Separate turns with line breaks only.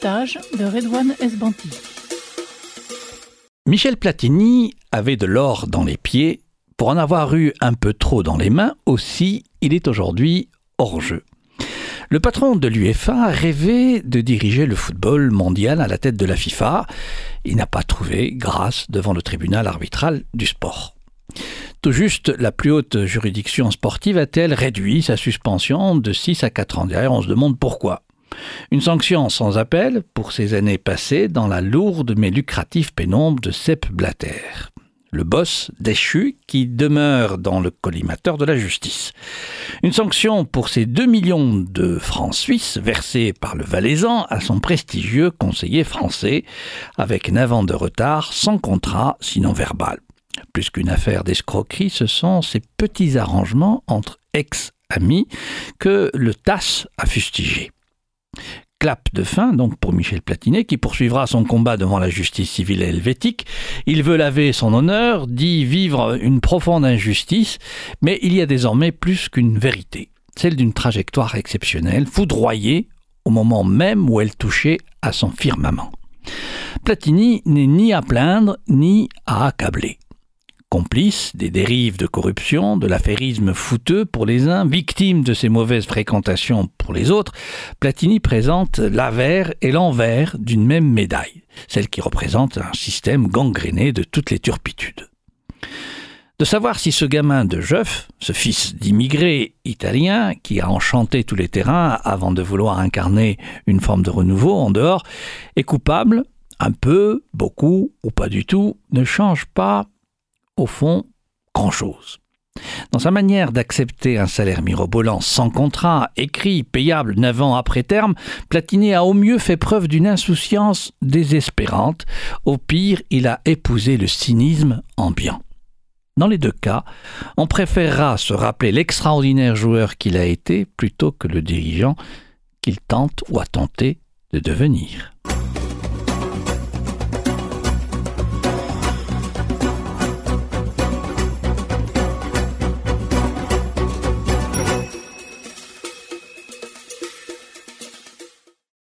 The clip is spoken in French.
reportage de Redouane Esbanti.
Michel Platini avait de l'or dans les pieds. Pour en avoir eu un peu trop dans les mains aussi, il est aujourd'hui hors jeu. Le patron de l'UEFA rêvait de diriger le football mondial à la tête de la FIFA. Il n'a pas trouvé grâce devant le tribunal arbitral du sport. Tout juste, la plus haute juridiction sportive a-t-elle réduit sa suspension de 6 à 4 ans. Derrière, on se demande pourquoi. Une sanction sans appel pour ces années passées dans la lourde mais lucrative pénombre de Sepp Blatter, le boss déchu qui demeure dans le collimateur de la justice. Une sanction pour ces 2 millions de francs suisses versés par le Valaisan à son prestigieux conseiller français, avec 9 ans de retard, sans contrat, sinon verbal. Plus qu'une affaire d'escroquerie, ce sont ces petits arrangements entre ex-amis que le TAS a fustigé. Clap de fin donc pour Michel Platini qui poursuivra son combat devant la justice civile helvétique. Il veut laver son honneur, dit vivre une profonde injustice, mais il y a désormais plus qu'une vérité, celle d'une trajectoire exceptionnelle, foudroyée au moment même où elle touchait à son firmament. Platini n'est ni à plaindre ni à accabler. Complice des dérives de corruption, de l'affairisme fouteux pour les uns, victime de ses mauvaises fréquentations pour les autres, Platini présente l'avers et l'envers d'une même médaille, celle qui représente un système gangréné de toutes les turpitudes. De savoir si ce gamin de Jeuf, ce fils d'immigrés italiens qui a enchanté tous les terrains avant de vouloir incarner une forme de renouveau en dehors, est coupable, un peu, beaucoup ou pas du tout, ne change pas au fond, grand-chose. Dans sa manière d'accepter un salaire mirobolant sans contrat, écrit, payable 9 ans après terme, Platini a au mieux fait preuve d'une insouciance désespérante. Au pire, il a épousé le cynisme ambiant. Dans les deux cas, on préférera se rappeler l'extraordinaire joueur qu'il a été plutôt que le dirigeant qu'il tente ou a tenté de devenir.